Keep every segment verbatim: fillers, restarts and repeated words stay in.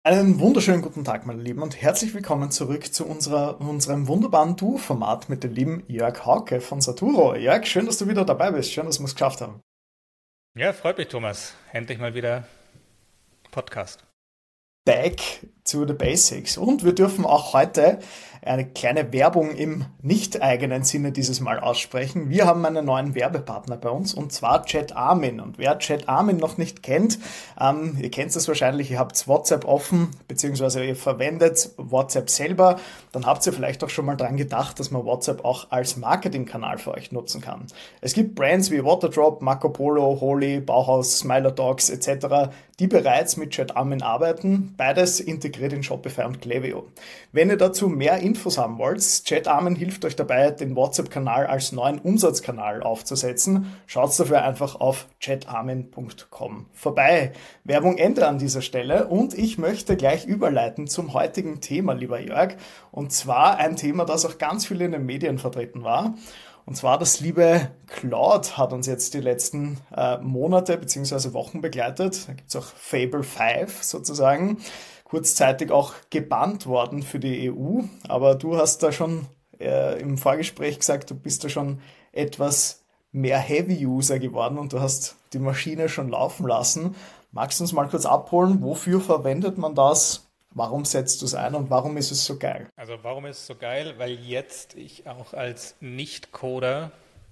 Einen wunderschönen guten Tag, meine Lieben, und herzlich willkommen zurück zu unserer, unserem wunderbaren Duo-Format mit dem lieben Jörg Hauke von Saturo. Jörg, schön, dass du wieder dabei bist. Schön, dass wir es geschafft haben. Ja, freut mich, Thomas. Endlich mal wieder Podcast. Back to the Basics. Und wir dürfen auch heute eine kleine Werbung im nicht eigenen Sinne dieses Mal aussprechen. Wir haben einen neuen Werbepartner bei uns, und zwar JetArmin. Und wer JetArmin noch nicht kennt, ähm, ihr kennt es wahrscheinlich, ihr habt WhatsApp offen, beziehungsweise ihr verwendet WhatsApp selber, dann habt ihr vielleicht auch schon mal dran gedacht, dass man WhatsApp auch als Marketingkanal für euch nutzen kann. Es gibt Brands wie Waterdrop, Marco Polo, Holy, Bauhaus, Smiler Dogs et cetera, die bereits mit JetArmin arbeiten, beides integriert in Shopify und Klaviyo. Wenn ihr dazu mehr Infos haben wollt, JetArmin hilft euch dabei, den WhatsApp-Kanal als neuen Umsatzkanal aufzusetzen. Schaut dafür einfach auf jetarmin punkt com vorbei. Werbung Ende an dieser Stelle, und ich möchte gleich überleiten zum heutigen Thema, lieber Jörg, und zwar ein Thema, das auch ganz viel in den Medien vertreten war. Und zwar das liebe Claude hat uns jetzt die letzten äh, Monate bzw. Wochen begleitet. Da gibt es auch Fable fünf sozusagen. Kurzzeitig auch gebannt worden für die E U. Aber du hast da schon äh, im Vorgespräch gesagt, du bist da schon etwas mehr Heavy-User geworden und du hast die Maschine schon laufen lassen. Magst du uns mal kurz abholen? Wofür verwendet man das? Warum setzt du es ein und warum ist es so geil? Also warum ist es so geil? Weil jetzt ich auch als Nicht-Coder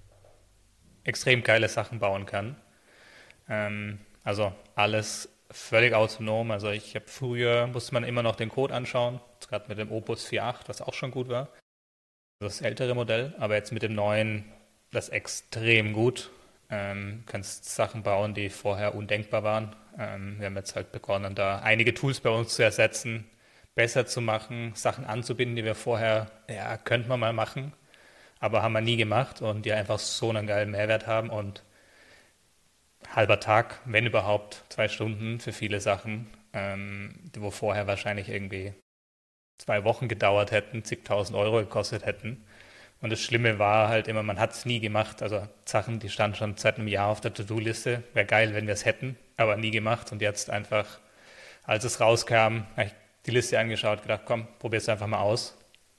extrem geile Sachen bauen kann. Ähm, also alles völlig autonom. Also ich habe früher, musste man immer noch den Code anschauen, gerade mit dem Opus vier Punkt acht, was auch schon gut war. Das ältere Modell, aber jetzt mit dem neuen, das extrem gut. Ähm, kannst Sachen bauen, die vorher undenkbar waren. Ähm, wir haben jetzt halt begonnen, da einige Tools bei uns zu ersetzen, besser zu machen, Sachen anzubinden, die wir vorher, ja, könnte man mal machen, aber haben wir nie gemacht und die einfach so einen geilen Mehrwert haben und halber Tag, wenn überhaupt, zwei Stunden für viele Sachen, ähm, die wo vorher wahrscheinlich irgendwie zwei Wochen gedauert hätten, zigtausend Euro gekostet hätten. Und das Schlimme war halt immer, man hat es nie gemacht. Also Sachen, die standen schon seit einem Jahr auf der To-Do-Liste. Wäre geil, wenn wir es hätten, aber nie gemacht. Und jetzt einfach, als es rauskam, habe ich die Liste angeschaut, gedacht, komm, probier's einfach mal aus.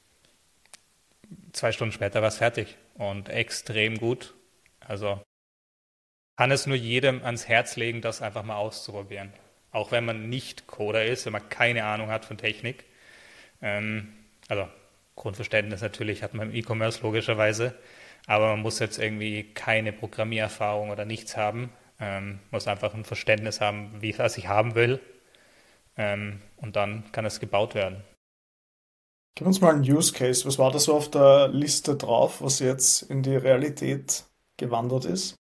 Zwei Stunden später war es fertig und extrem gut. Also kann es nur jedem ans Herz legen, das einfach mal auszuprobieren. Auch wenn man nicht Coder ist, wenn man keine Ahnung hat von Technik. Ähm, also Grundverständnis natürlich hat man im E-Commerce logischerweise, aber man muss jetzt irgendwie keine Programmiererfahrung oder nichts haben. Ähm, muss einfach ein Verständnis haben, wie was ich haben will. Ähm, und dann kann es gebaut werden. Gib uns mal einen Use Case. Was war da so auf der Liste drauf, was jetzt in die Realität gewandert ist?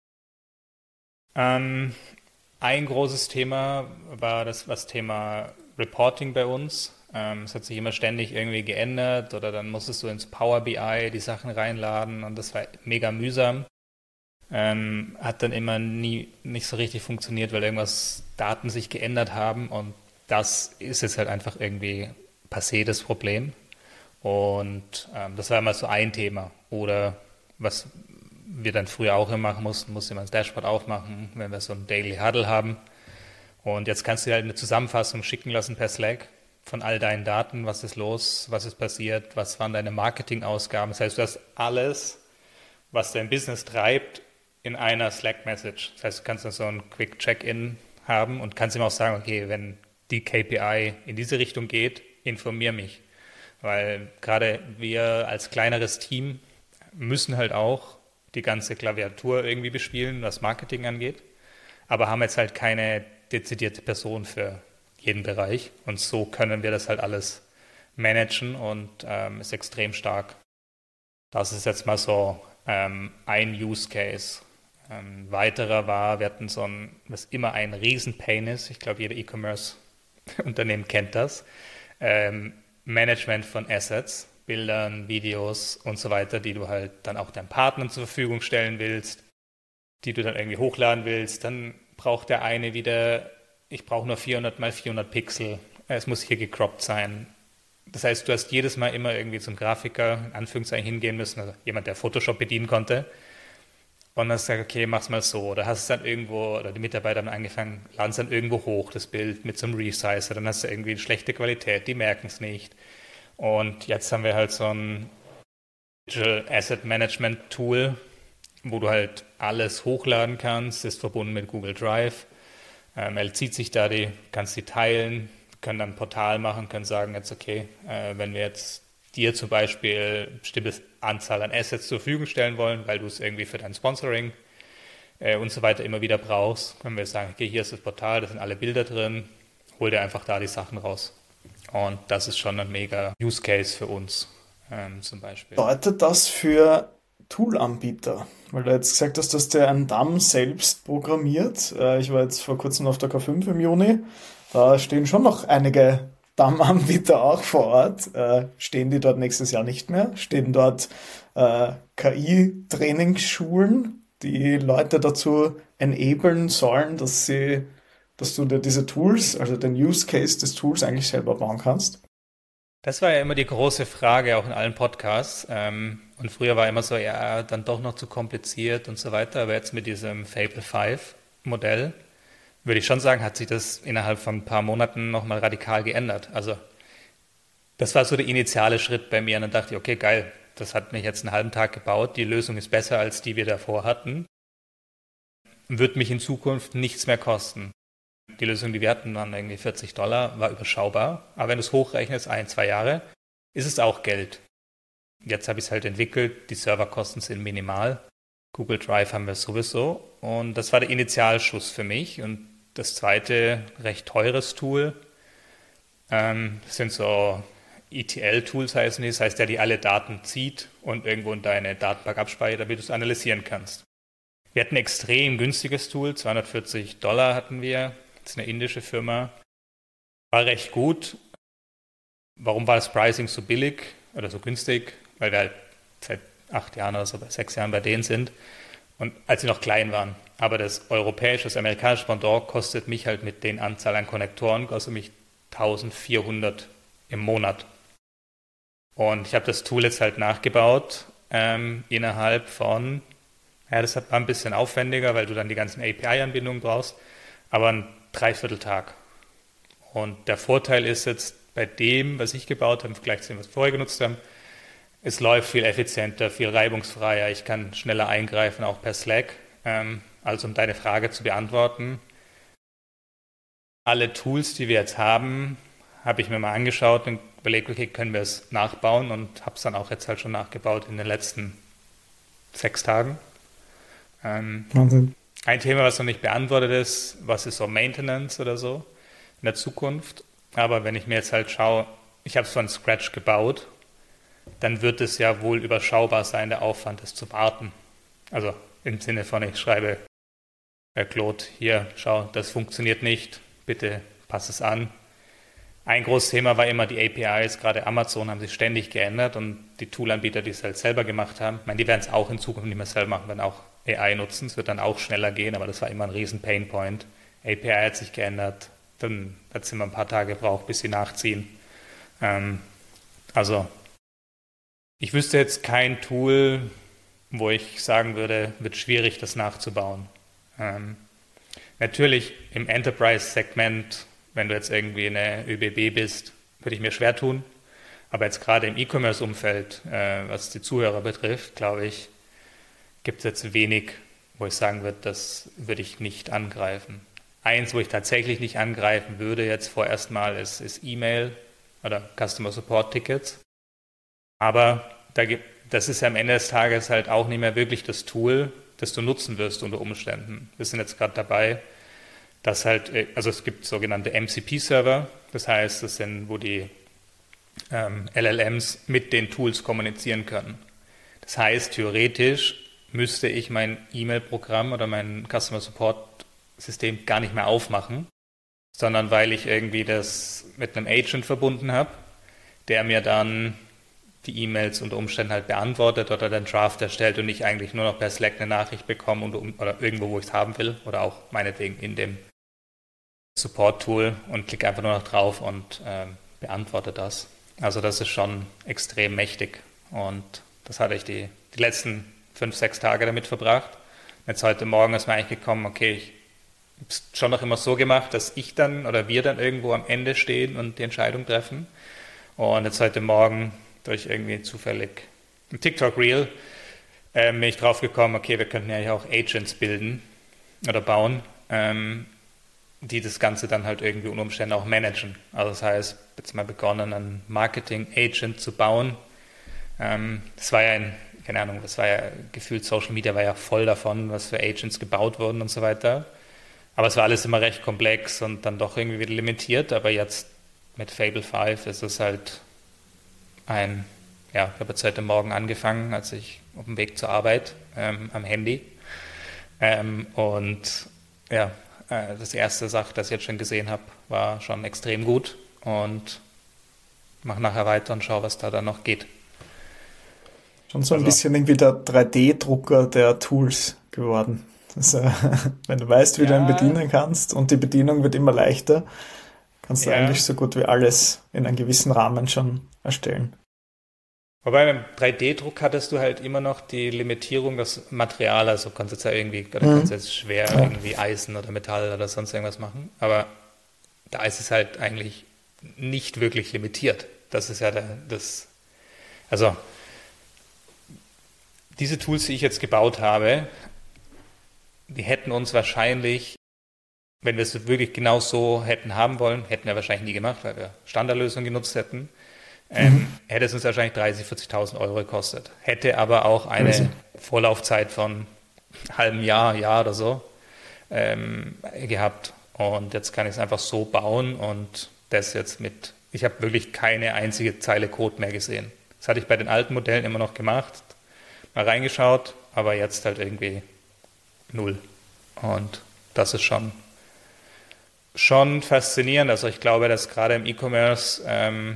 Ähm, ein großes Thema war das, das Thema Reporting bei uns. Ähm, es hat sich immer ständig irgendwie geändert oder dann musstest du ins Power B I die Sachen reinladen und das war mega mühsam. Ähm, hat dann immer nie nicht so richtig funktioniert, weil irgendwas Daten sich geändert haben und das ist jetzt halt einfach irgendwie passé das Problem. Und ähm, das war immer so ein Thema. Oder was wir dann früher auch immer machen mussten, musste man das Dashboard aufmachen, wenn wir so einen Daily Huddle haben. Und jetzt kannst du dir halt eine Zusammenfassung schicken lassen per Slack von all deinen Daten, was ist los, was ist passiert, was waren deine Marketingausgaben. Das heißt, du hast alles, was dein Business treibt, in einer Slack-Message. Das heißt, du kannst dann so ein Quick Check-in haben und kannst ihm auch sagen, okay, wenn die K P I in diese Richtung geht, informier mich. Weil gerade wir als kleineres Team müssen halt auch die ganze Klaviatur irgendwie bespielen, was Marketing angeht, aber haben jetzt halt keine dezidierte Person für jeden Bereich und so können wir das halt alles managen und ähm, ist extrem stark. Das ist jetzt mal so ähm, ein Use Case. Ein weiterer war, wir hatten so ein, was immer ein Riesen-Pain ist, ich glaube, jeder E-Commerce-Unternehmen kennt das, ähm, Management von Assets, Bildern, Videos und so weiter, die du halt dann auch deinen Partnern zur Verfügung stellen willst, die du dann irgendwie hochladen willst. Dann braucht der eine wieder, ich brauche nur vierhundert mal vierhundert Pixel, es muss hier gecroppt sein. Das heißt, du hast jedes Mal immer irgendwie zum Grafiker, in Anführungszeichen, hingehen müssen, also jemand, der Photoshop bedienen konnte, Und dann hast du gesagt, okay, mach's mal so. Oder hast es dann irgendwo, oder die Mitarbeiter haben angefangen, laden es dann irgendwo hoch, das Bild mit so einem Resizer. Dann hast du irgendwie eine schlechte Qualität, die merken es nicht. Und jetzt haben wir halt so ein Digital Asset Management Tool, wo du halt alles hochladen kannst, ist verbunden mit Google Drive. Ähm, er zieht sich da die, kannst die teilen, können dann ein Portal machen, können sagen jetzt, okay, äh, wenn wir jetzt dir zum Beispiel eine bestimmte Anzahl an Assets zur Verfügung stellen wollen, weil du es irgendwie für dein Sponsoring äh, und so weiter immer wieder brauchst, können wir sagen, okay, hier ist das Portal, da sind alle Bilder drin, hol dir einfach da die Sachen raus. Und das ist schon ein mega Use Case für uns ähm, zum Beispiel. Bedeutet das für Tool-Anbieter? Weil du jetzt gesagt hast, dass der einen D A M selbst programmiert. Äh, Ich war jetzt vor kurzem auf der K fünf im Juni. Da stehen schon noch einige D A M-Anbieter auch vor Ort. Äh, Stehen die dort nächstes Jahr nicht mehr? Stehen dort äh, K I-Trainingsschulen, die Leute dazu enablen sollen, dass sie, dass du dir diese Tools, also den Use Case des Tools eigentlich selber bauen kannst? Das war ja immer die große Frage, auch in allen Podcasts. Ähm, und früher war immer so, ja, dann doch noch zu kompliziert und so weiter. Aber jetzt mit diesem Fable fünf Modell, würde ich schon sagen, hat sich das innerhalb von ein paar Monaten nochmal radikal geändert. Also das war so der initiale Schritt bei mir. Und dann dachte ich, okay, geil, das hat mich jetzt einen halben Tag gebaut. Die Lösung ist besser, als die wir davor hatten. Wird mich in Zukunft nichts mehr kosten. Die Lösung, die wir hatten, waren irgendwie vierzig Dollar, war überschaubar. Aber wenn du es hochrechnest, ein, zwei Jahre, ist es auch Geld. Jetzt habe ich es halt entwickelt, die Serverkosten sind minimal. Google Drive haben wir sowieso. Und das war der Initialschuss für mich. Und das zweite, recht teures Tool, ähm, sind so E T L-Tools heißen die. Das heißt, der die alle Daten zieht und irgendwo in deine Datenbank abspeichert, damit du es analysieren kannst. Wir hatten ein extrem günstiges Tool, zweihundertvierzig Dollar hatten wir. Das ist eine indische Firma. War recht gut. Warum war das Pricing so billig oder so günstig? Weil wir halt seit acht Jahren oder so, bei sechs Jahren bei denen sind. Und als sie noch klein waren. Aber das europäische, das amerikanische Pendant kostet mich halt mit den Anzahl an Konnektoren, kostet mich eintausendvierhundert im Monat. Und ich habe das Tool jetzt halt nachgebaut, ähm, innerhalb von, ja, das war ein bisschen aufwendiger, weil du dann die ganzen A P I-Anbindungen brauchst, aber ein Dreivierteltag. Und der Vorteil ist jetzt bei dem, was ich gebaut habe, im Vergleich zu dem, was wir vorher genutzt haben, es läuft viel effizienter, viel reibungsfreier. Ich kann schneller eingreifen, auch per Slack. Ähm, also um deine Frage zu beantworten, alle Tools, die wir jetzt haben, habe ich mir mal angeschaut und überlegt, okay, können wir es nachbauen und habe es dann auch jetzt halt schon nachgebaut in den letzten sechs Tagen. Ähm, Wahnsinn. ein Thema, was noch nicht beantwortet ist, was ist so Maintenance oder so in der Zukunft. Aber wenn ich mir jetzt halt schaue, ich habe es von Scratch gebaut, dann wird es ja wohl überschaubar sein, der Aufwand, es zu warten. Also im Sinne von, ich schreibe, Herr Claude, hier, schau, das funktioniert nicht, bitte pass es an. Ein großes Thema war immer die A P Is, gerade Amazon haben sich ständig geändert und die Toolanbieter, die es halt selber gemacht haben, ich meine, die werden es auch in Zukunft nicht mehr selber machen, werden auch A I nutzen, es wird dann auch schneller gehen, aber das war immer ein riesen Painpoint. A P I hat sich geändert, dann hat es immer ein paar Tage gebraucht, bis sie nachziehen. Ähm, also ich wüsste jetzt kein Tool, wo ich sagen würde, wird schwierig, das nachzubauen. Ähm, natürlich im Enterprise-Segment, wenn du jetzt irgendwie eine ÖBB bist, würde ich mir schwer tun. Aber jetzt gerade im E-Commerce-Umfeld, äh, was die Zuhörer betrifft, glaube ich, gibt es jetzt wenig, wo ich sagen würde, das würde ich nicht angreifen. Eins, wo ich tatsächlich nicht angreifen würde, jetzt vorerst mal, ist, ist E-Mail oder Customer Support Tickets. Aber da gibt, das ist ja am Ende des Tages halt auch nicht mehr wirklich das Tool, das du nutzen wirst unter Umständen. Wir sind jetzt gerade dabei, dass halt, also es gibt sogenannte M C P-Server, das heißt, das sind, wo die ähm, L L Ms mit den Tools kommunizieren können. Das heißt, theoretisch müsste ich mein E-Mail-Programm oder mein Customer Support-System gar nicht mehr aufmachen, sondern weil ich irgendwie das mit einem Agent verbunden habe, der mir dann die E-Mails unter Umständen halt beantwortet oder den Draft erstellt und ich eigentlich nur noch per Slack eine Nachricht bekomme und, oder irgendwo, wo ich es haben will oder auch meinetwegen in dem Support-Tool und klicke einfach nur noch drauf und äh, beantworte das. Also das ist schon extrem mächtig und das hatte ich die, die letzten fünf, sechs Tage damit verbracht Jetzt heute Morgen ist mir eigentlich gekommen, okay, ich habe es schon noch immer so gemacht, dass ich dann oder wir dann irgendwo am Ende stehen und die Entscheidung treffen. Und jetzt heute Morgen durch irgendwie zufällig ein TikTok-Reel ähm, bin ich drauf gekommen, okay, wir könnten ja eigentlich auch Agents bilden oder bauen, ähm, die das Ganze dann halt irgendwie unter Umständen auch managen. Also das heißt, jetzt mal begonnen, einen Marketing-Agent zu bauen. Ähm, das war ja ein, keine Ahnung, das war ja gefühlt, Social Media war ja voll davon, was für Agents gebaut wurden und so weiter. Aber es war alles immer recht komplex und dann doch irgendwie wieder limitiert. Aber jetzt mit Fable fünf ist es halt ein, ja, ich habe jetzt heute Morgen angefangen, als ich auf dem Weg zur Arbeit ähm, am Handy. Ähm, und ja, äh, das erste Sache, das ich jetzt schon gesehen habe, war schon extrem gut. Und mache nachher weiter und schaue, was da dann noch geht. Schon so ein Also, bisschen irgendwie der drei D-Drucker der Tools geworden. Also, wenn du weißt, wie du ihn ja, bedienen kannst und die Bedienung wird immer leichter, kannst du ja. eigentlich so gut wie alles in einem gewissen Rahmen schon erstellen. Wobei beim drei D-Druck hattest du halt immer noch die Limitierung, das Material, also konntest du jetzt ja irgendwie, oder kannst du Mhm. jetzt schwer Ja. irgendwie Eisen oder Metall oder sonst irgendwas machen. Aber da ist es halt eigentlich nicht wirklich limitiert. Das ist ja der, das, also diese Tools, die ich jetzt gebaut habe, die hätten uns wahrscheinlich, wenn wir es wirklich genau so hätten haben wollen, hätten wir wahrscheinlich nie gemacht, weil wir Standardlösungen genutzt hätten. Ähm, Mhm. hätte es uns wahrscheinlich dreißigtausend, vierzigtausend Euro gekostet. Hätte aber auch Crazy. eine Vorlaufzeit von einem halben Jahr, Jahr oder so ähm, gehabt. Und jetzt kann ich es einfach so bauen und das jetzt mit, ich habe wirklich keine einzige Zeile Code mehr gesehen. Das hatte ich bei den alten Modellen immer noch gemacht, mal reingeschaut, aber jetzt halt irgendwie null. Und das ist schon, schon faszinierend. Also ich glaube, dass gerade im E-Commerce ähm,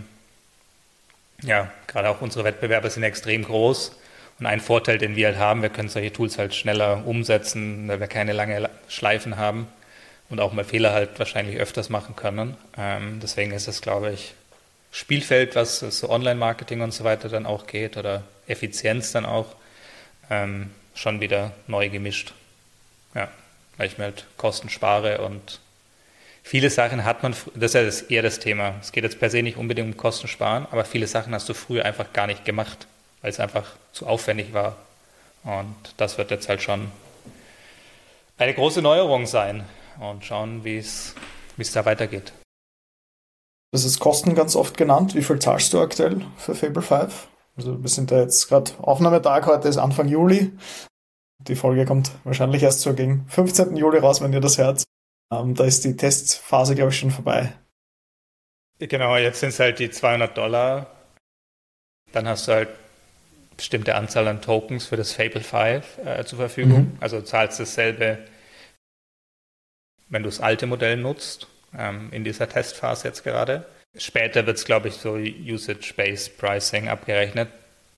ja, gerade auch unsere Wettbewerber sind extrem groß. Und ein Vorteil, den wir halt haben, wir können solche Tools halt schneller umsetzen, weil wir keine lange Schleifen haben und auch mal Fehler halt wahrscheinlich öfters machen können. Ähm, deswegen ist es, glaube ich, Spielfeld, was so Online-Marketing und so weiter dann auch geht oder Effizienz dann auch, ähm, schon wieder neu gemischt. Ja, weil ich mir halt Kosten spare und viele Sachen hat man, das ist ja das, eher das Thema. Es geht jetzt per se nicht unbedingt um Kosten sparen, aber viele Sachen hast du früher einfach gar nicht gemacht, weil es einfach zu aufwendig war. Und das wird jetzt halt schon eine große Neuerung sein und schauen, wie es, wie es da weitergeht. Das ist Kosten ganz oft genannt. Wie viel zahlst du aktuell für Fable fünf? Also wir sind da jetzt gerade Aufnahmetag, heute ist Anfang Juli. Die Folge kommt wahrscheinlich erst so gegen fünfzehnten Juli raus, wenn ihr das hört. Ähm, da ist die Testphase, glaube ich, schon vorbei. Genau, jetzt sind es halt die zweihundert Dollar. Dann hast du halt bestimmte Anzahl an Tokens für das Fable fünf äh, zur Verfügung. Mhm. Also du zahlst dasselbe, wenn du das alte Modell nutzt, ähm, in dieser Testphase jetzt gerade. Später wird es, glaube ich, so Usage-Based Pricing abgerechnet.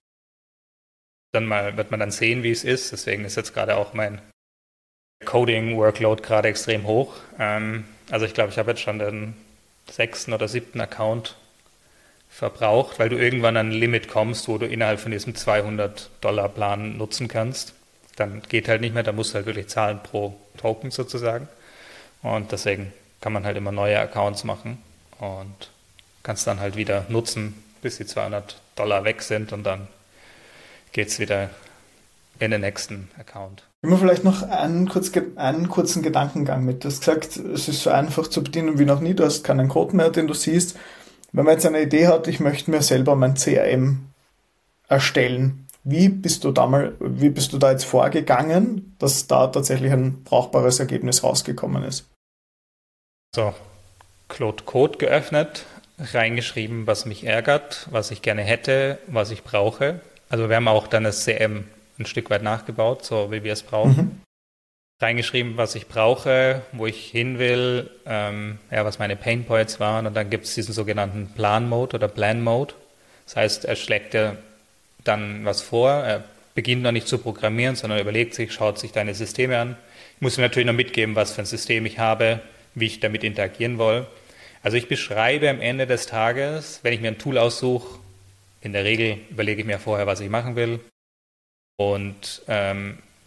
Dann mal, wird man dann sehen, wie es ist. Deswegen ist jetzt gerade auch mein Coding-Workload gerade extrem hoch. Ähm, also ich glaube, ich habe jetzt schon den sechsten oder siebten Account verbraucht, weil du irgendwann an ein Limit kommst, wo du innerhalb von diesem zweihundert-Dollar-Plan nutzen kannst. Dann geht halt nicht mehr, da musst du halt wirklich zahlen pro Token sozusagen. Und deswegen kann man halt immer neue Accounts machen und kannst dann halt wieder nutzen, bis die zweihundert Dollar weg sind und dann geht es wieder in den nächsten Account. Immer vielleicht noch einen, kurz, einen kurzen Gedankengang mit. Du hast gesagt, es ist so einfach zu bedienen wie noch nie. Du hast keinen Code mehr, den du siehst. Wenn man jetzt eine Idee hat, ich möchte mir selber mein C R M erstellen, wie bist du da mal, wie bist du da jetzt vorgegangen, dass da tatsächlich ein brauchbares Ergebnis rausgekommen ist? So, Claude Code geöffnet, reingeschrieben, was mich ärgert, was ich gerne hätte, was ich brauche. Also wir haben auch dann das C R M ein Stück weit nachgebaut, so wie wir es brauchen. Mhm. Reingeschrieben, was ich brauche, wo ich hin will, ähm, ja, was meine Painpoints waren. Und dann gibt es diesen sogenannten Plan-Mode oder Plan-Mode. Das heißt, er schlägt dir dann was vor. Er beginnt noch nicht zu programmieren, sondern überlegt sich, schaut sich deine Systeme an. Ich muss mir natürlich noch mitgeben, was für ein System ich habe, wie ich damit interagieren will. Also ich beschreibe am Ende des Tages, wenn ich mir ein Tool aussuche, in der Regel überlege ich mir vorher, was ich machen will. Und ähm,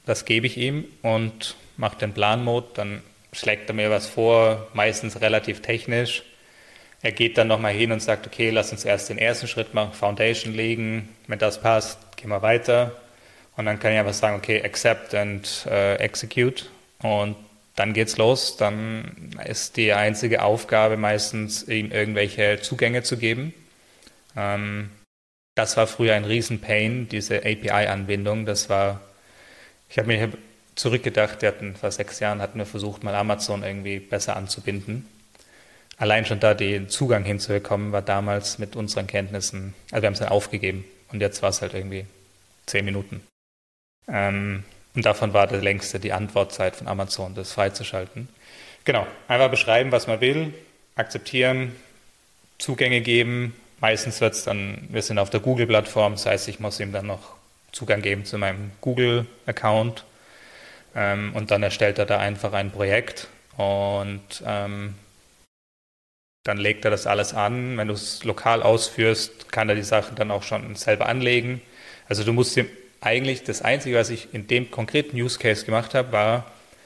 das gebe ich ihm und mache den Plan-Mode, dann schlägt er mir was vor, meistens relativ technisch. Er geht dann nochmal hin und sagt, okay, lass uns erst den ersten Schritt machen, Foundation legen, wenn das passt, gehen wir weiter. Und dann kann ich einfach sagen, okay, accept and uh, execute. Und dann geht's los. Dann ist die einzige Aufgabe meistens, ihm irgendwelche Zugänge zu geben. Ähm, das war früher ein Riesen-Pain, diese A P I-Anbindung. Das war, ich habe mir zurückgedacht, wir hatten vor sechs Jahren hatten wir versucht, mal Amazon irgendwie besser anzubinden. Allein schon da den Zugang hinzubekommen, war damals mit unseren Kenntnissen, also wir haben es dann aufgegeben und jetzt war es halt irgendwie zehn Minuten. Ähm, und davon war der längste die Antwortzeit von Amazon, das freizuschalten. Genau, einfach beschreiben, was man will, akzeptieren, Zugänge geben. Meistens wird es dann, wir sind auf der Google-Plattform, das heißt, ich muss ihm dann noch Zugang geben zu meinem Google-Account. Ähm, und dann erstellt er da einfach ein Projekt und ähm, dann legt er das alles an. Wenn du es lokal ausführst, kann er die Sachen dann auch schon selber anlegen. Also du musst ihm eigentlich, das Einzige, was ich in dem konkreten Use Case gemacht habe, war,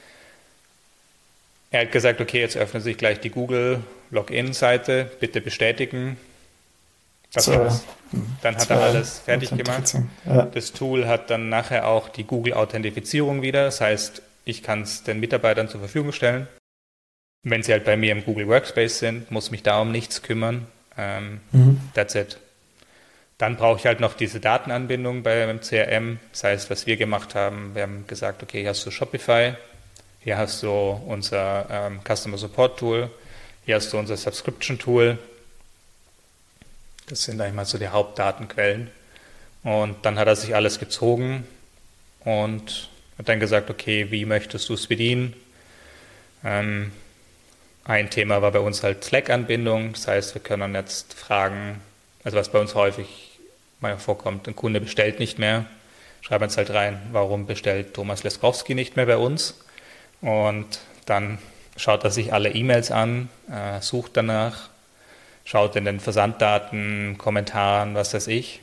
er hat gesagt, okay, jetzt öffnet sich gleich die Google Login-Seite, bitte bestätigen. Das so, war's. Dann hat er alles fertig gemacht. Ja. Das Tool hat dann nachher auch die Google-Authentifizierung wieder. Das heißt, ich kann es den Mitarbeitern zur Verfügung stellen. Wenn sie halt bei mir im Google Workspace sind, muss mich da um nichts kümmern. Ähm, mhm. That's it. Dann brauche ich halt noch diese Datenanbindung beim C R M. Das heißt, was wir gemacht haben, wir haben gesagt, okay, hier hast du Shopify, hier hast du unser ähm, Customer Support Tool, hier hast du unser Subscription Tool. Das sind eigentlich mal so die Hauptdatenquellen. Und dann hat er sich alles gezogen und hat dann gesagt, okay, wie möchtest du es bedienen? Ähm, ein Thema war bei uns halt Slack-Anbindung. Das heißt, wir können jetzt fragen, also was bei uns häufig mal vorkommt, ein Kunde bestellt nicht mehr. Schreiben uns halt rein, warum bestellt Thomas Leskowski nicht mehr bei uns? Und dann schaut er sich alle E-Mails an, äh, sucht danach, schaut in den Versanddaten, Kommentaren, was weiß ich.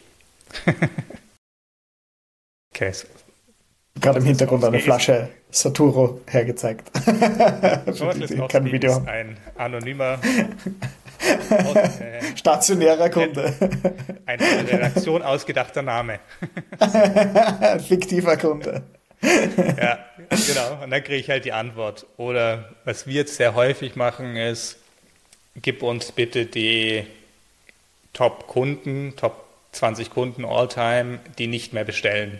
Okay. So. Gerade im Hintergrund eine Flasche Saturo hergezeigt. Thomas Leskowski ist ein anonymer aus, äh, stationärer Kunde. Ein in der Redaktion ausgedachter Name. Ein fiktiver Kunde. Ja, genau. Und dann kriege ich halt die Antwort. Oder was wir jetzt sehr häufig machen ist, gib uns bitte die Top-Kunden, Top zwanzig Kunden all-time, die nicht mehr bestellen.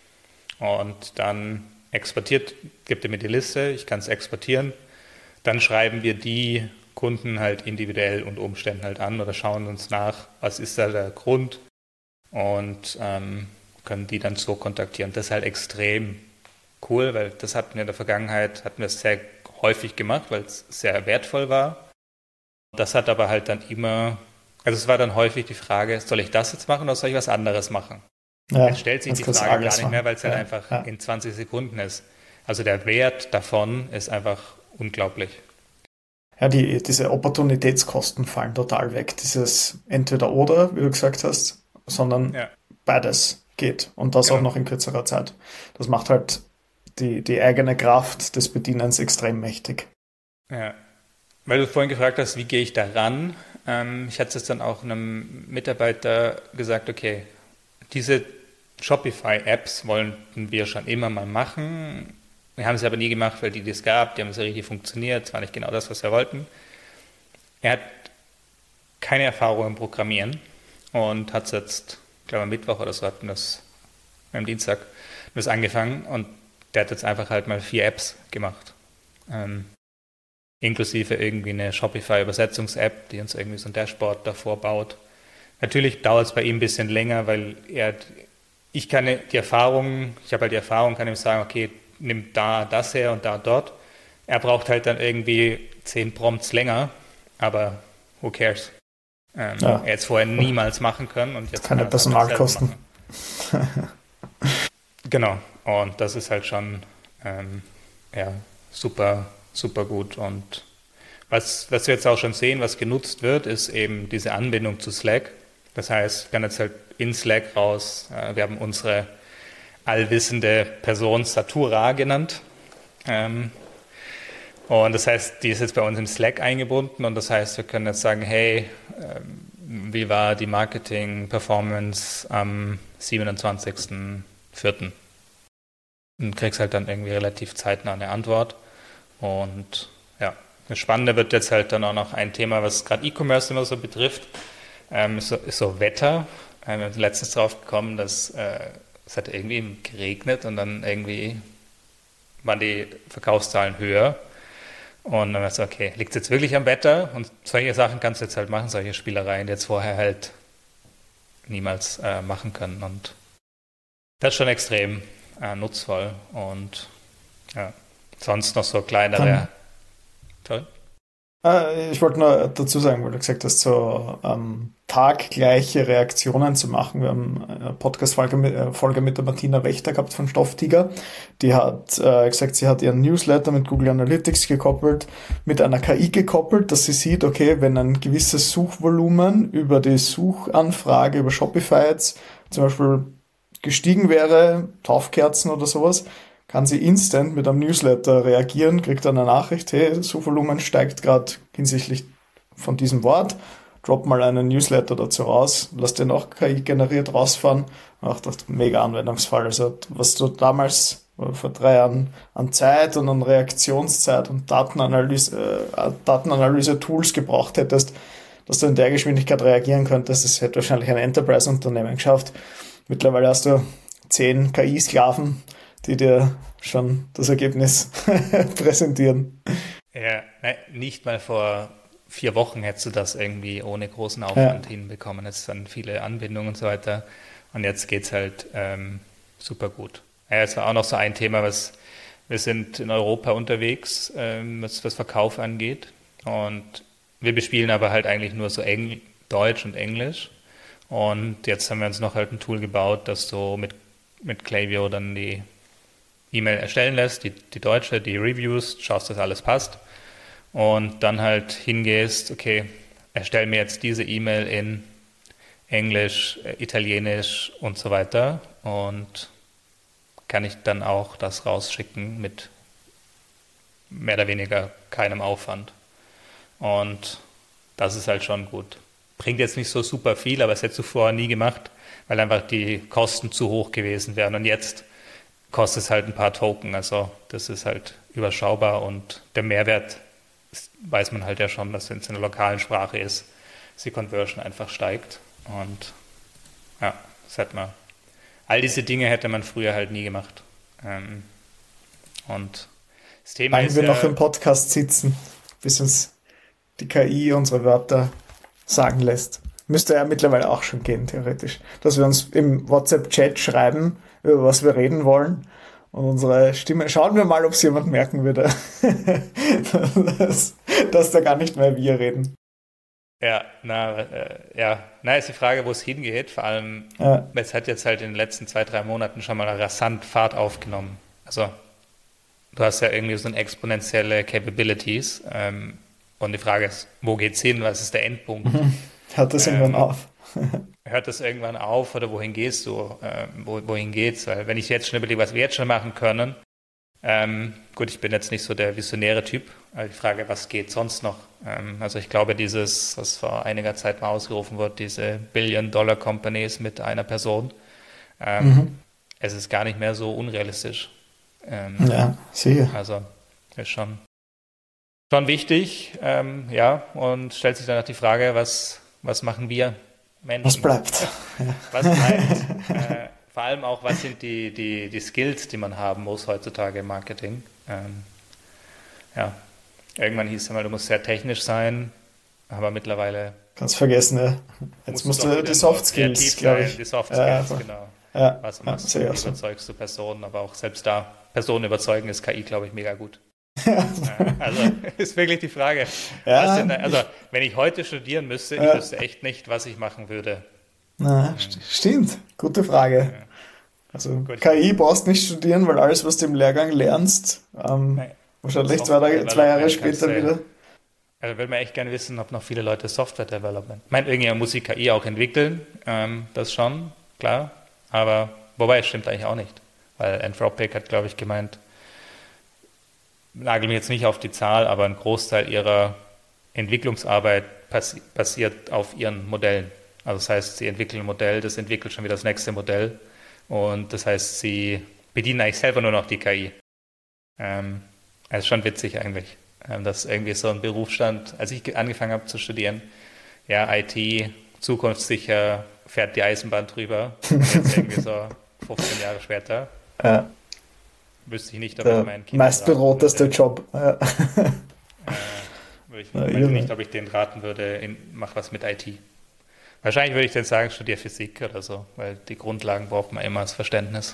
Und dann exportiert, gibt er mir die Liste, ich kann es exportieren. Dann schreiben wir die Kunden halt individuell und Umständen halt an oder schauen uns nach, was ist da der Grund und ähm, können die dann so kontaktieren. Das ist halt extrem cool, weil das hatten wir in der Vergangenheit, hatten wir es sehr häufig gemacht, weil es sehr wertvoll war. Das hat aber halt dann immer, also es war dann häufig die Frage, soll ich das jetzt machen oder soll ich was anderes machen? Ja, jetzt stellt sich die Frage gar nicht mehr, weil es ja, halt einfach ja. in zwanzig Sekunden ist. Also der Wert davon ist einfach unglaublich. Ja, die, diese Opportunitätskosten fallen total weg. Dieses Entweder-Oder, wie du gesagt hast, sondern ja. beides geht. Und das genau. auch noch in kürzerer Zeit. Das macht halt die, die eigene Kraft des Bedienens extrem mächtig. Ja, weil du vorhin gefragt hast, wie gehe ich da ran? Ähm, ich hatte es dann auch einem Mitarbeiter gesagt, okay, diese Shopify-Apps wollten wir schon immer mal machen. Wir haben es aber nie gemacht, weil die das gab, die haben es ja richtig funktioniert, es war nicht genau das, was wir wollten. Er hat keine Erfahrung im Programmieren und hat es jetzt, ich glaube am Mittwoch oder so hatten wir das, am Dienstag, das angefangen und der hat jetzt einfach halt mal vier Apps gemacht. Ähm, inklusive irgendwie eine Shopify-Übersetzungs-App, die uns irgendwie so ein Dashboard davor baut. Natürlich dauert es bei ihm ein bisschen länger, weil er, ich kann die Erfahrung, ich habe halt die Erfahrung, kann ihm sagen, okay, nimm da das her und da dort. Er braucht halt dann irgendwie zehn Prompts länger, aber who cares? Ähm, ja. Er hätte es vorher niemals machen können. Und jetzt keine Personalkosten. Genau, und das ist halt schon ähm, ja, super, super gut. Und was, was wir jetzt auch schon sehen, was genutzt wird, ist eben diese Anbindung zu Slack. Das heißt, wir können jetzt halt in Slack raus, äh, wir haben unsere allwissende Person Satura genannt. Ähm, und das heißt, die ist jetzt bei uns im Slack eingebunden und das heißt, wir können jetzt sagen, hey, ähm, wie war die Marketing-Performance am siebenundzwanzigsten vierten? Und kriegst halt dann irgendwie relativ zeitnah eine Antwort. Und ja, das Spannende wird jetzt halt dann auch noch ein Thema, was gerade E-Commerce immer so betrifft, ähm, ist, so, ist so Wetter. Ähm, wir sind letztens drauf gekommen, dass äh, es hat irgendwie geregnet und dann irgendwie waren die Verkaufszahlen höher. Und dann war es okay, liegt es jetzt wirklich am Wetter? Und solche Sachen kannst du jetzt halt machen, solche Spielereien, die jetzt vorher halt niemals äh, machen können. Und das ist schon extrem äh, nutzvoll. Und ja, sonst noch so kleinere. Toll. Äh, ich wollte nur dazu sagen, weil du gesagt hast, so ähm, taggleiche Reaktionen zu machen. Wir haben eine Podcast-Folge mit, äh, Folge mit der Martina Wächter gehabt von Stofftiger. Die hat äh, gesagt, sie hat ihren Newsletter mit Google Analytics gekoppelt, mit einer K I gekoppelt, dass sie sieht, okay, wenn ein gewisses Suchvolumen über die Suchanfrage über Shopify jetzt zum Beispiel gestiegen wäre, Taufkerzen oder sowas, kann sie instant mit einem Newsletter reagieren, kriegt dann eine Nachricht, hey, Suchvolumen steigt gerade hinsichtlich von diesem Wort, drop mal einen Newsletter dazu raus, lass den auch K I generiert rausfahren. Ach, das ist ein mega Anwendungsfall. Also was du damals vor drei Jahren an Zeit und an Reaktionszeit und Datenanalyse, äh, Datenanalyse-Tools gebraucht hättest, dass du in der Geschwindigkeit reagieren könntest, das hätte wahrscheinlich ein Enterprise-Unternehmen geschafft. Mittlerweile hast du zehn K I-Sklaven, die dir schon das Ergebnis präsentieren. Ja, nicht mal vor vier Wochen hättest du das irgendwie ohne großen Aufwand ja. hinbekommen. Es sind viele Anbindungen und so weiter. Und jetzt geht's halt ähm, super gut. Ja, es war auch noch so ein Thema, was wir sind in Europa unterwegs, ähm, was das Verkauf angeht. Und wir bespielen aber halt eigentlich nur so Engl- Deutsch und Englisch. Und jetzt haben wir uns noch halt ein Tool gebaut, das so mit, mit Klaviyo dann die E-Mail erstellen lässt, die, die deutsche, die Reviews, schaust, dass alles passt und dann halt hingehst, okay, erstell mir jetzt diese E-Mail in Englisch, Italienisch und so weiter und kann ich dann auch das rausschicken mit mehr oder weniger keinem Aufwand. Und das ist halt schon gut. Bringt jetzt nicht so super viel, aber es hättest du vorher nie gemacht, weil einfach die Kosten zu hoch gewesen wären und jetzt kostet es halt ein paar Token, also das ist halt überschaubar und der Mehrwert ist, weiß man halt ja schon, dass wenn es in der lokalen Sprache ist, die Conversion einfach steigt und ja, das hätte man, all diese Dinge hätte man früher halt nie gemacht. Ähm, und das Thema Weil ist wir ja, noch im Podcast sitzen, bis uns die K I unsere Wörter sagen lässt. Müsste ja mittlerweile auch schon gehen, theoretisch. Dass wir uns im WhatsApp-Chat schreiben, über was wir reden wollen. Und unsere Stimme, schauen wir mal, ob es jemand merken würde, dass, dass da gar nicht mehr wir reden. Ja, na, äh, ja, na, ist die Frage, wo es hingeht. Vor allem, ja. Es hat jetzt halt in den letzten zwei, drei Monaten schon mal rasant Fahrt aufgenommen. Also, du hast ja irgendwie so eine exponentielle Capabilities. Ähm, und die Frage ist, wo geht's hin? Was ist der Endpunkt? Mhm. Hört das ähm, irgendwann auf? Hört das irgendwann auf oder wohin gehst du? Ähm, wo, wohin geht's? Weil wenn ich jetzt schon überlege, was wir jetzt schon machen können, ähm, gut, ich bin jetzt nicht so der visionäre Typ, aber die Frage, was geht sonst noch? Ähm, also ich glaube, dieses, was vor einiger Zeit mal ausgerufen wird, diese Billion-Dollar-Companies mit einer Person, ähm, mhm. es ist gar nicht mehr so unrealistisch. Ähm, ja, sicher. Also ist schon, schon wichtig, ähm, ja, und stellt sich dann auch die Frage, was, was machen wir Menschen? Was bleibt? Was bleibt? äh, vor allem auch, was sind die, die, die Skills, die man haben muss heutzutage im Marketing. Ähm, ja, irgendwann hieß es immer, du musst sehr technisch sein, aber mittlerweile... Kannst vergessen, ja. Jetzt musst du die Soft Skills, glaube ich. Die Soft Skills, ja, genau. Ja, was machst du, wie überzeugst du Personen, aber auch selbst da, Personen überzeugen ist K I, glaube ich, mega gut. Also ist wirklich die Frage. Ja, denn, also wenn ich heute studieren müsste, ich ja. wüsste echt nicht, was ich machen würde. Na, st- stimmt, gute Frage. Ja. Also Gut. K I brauchst nicht studieren, weil alles, was du im Lehrgang lernst, ähm, wahrscheinlich zwei, zwei Jahre später wieder. Also würde man echt gerne wissen, ob noch viele Leute Software Development. Ich meine, irgendjemand muss die K I auch entwickeln, ähm, das schon, klar. Aber wobei, es stimmt eigentlich auch nicht. Weil Anthropic hat, glaube ich, gemeint, nagel mich jetzt nicht auf die Zahl, aber ein Großteil ihrer Entwicklungsarbeit passi- basiert auf ihren Modellen. Also das heißt, sie entwickeln ein Modell, das entwickelt schon wieder das nächste Modell. Und das heißt, sie bedienen eigentlich selber nur noch die K I. Ähm, also schon witzig eigentlich, ähm, dass irgendwie so ein Berufsstand, als ich ge- angefangen habe zu studieren, ja, I T, zukunftssicher, fährt die Eisenbahn drüber. Und jetzt irgendwie so fünfzehn Jahre später, Ja, wüsste ich nicht, ob ich der meinen Kindern raten meistberoteste würde, Job. Ja. äh, würde ich Ja, weiß nicht, irre. ob ich denen raten würde, in, mach was mit I T. Wahrscheinlich würde ich dann sagen, studier Physik oder so, weil die Grundlagen braucht man immer als Verständnis.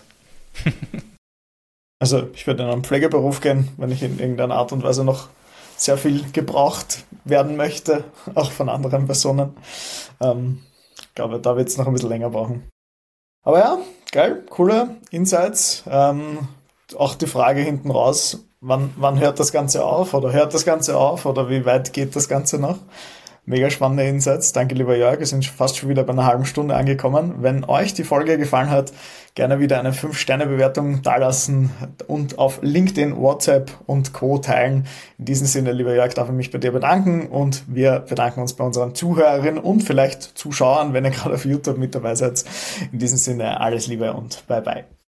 Also ich würde in einen Pflegeberuf gehen, wenn ich in irgendeiner Art und Weise noch sehr viel gebraucht werden möchte, auch von anderen Personen. Ähm, ich glaube, da wird es noch ein bisschen länger brauchen. Aber ja, geil, coole Insights. Ähm, auch die Frage hinten raus, wann, wann hört das Ganze auf oder hört das Ganze auf oder wie weit geht das Ganze noch? Mega spannende Insights. Danke, lieber Jörg. Wir sind fast schon wieder bei einer halben Stunde angekommen. Wenn euch die Folge gefallen hat, gerne wieder eine fünf Sterne Bewertung dalassen und auf LinkedIn, WhatsApp und Co. teilen. In diesem Sinne, lieber Jörg, darf ich mich bei dir bedanken und wir bedanken uns bei unseren Zuhörerinnen und vielleicht Zuschauern, wenn ihr gerade auf YouTube mit dabei seid. In diesem Sinne, alles Liebe und bye bye.